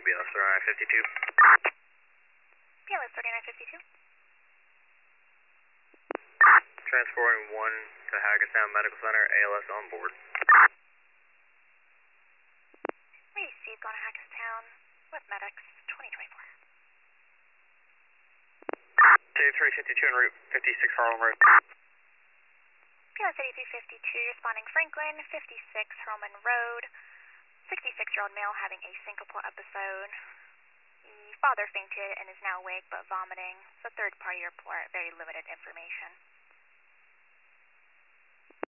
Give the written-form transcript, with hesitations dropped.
BLS 3952. BLS 3952. Transporting 1 to Hackettstown Medical Center, ALS on board. Received, going to Hackettstown with medics 2024. Dave 352 en route 56 Harlem Road. BLS 8352, responding Franklin, 56 Harlem Road. 66-year-old male having a syncopal episode. The father fainted and is now awake but vomiting. So third party report, very limited information.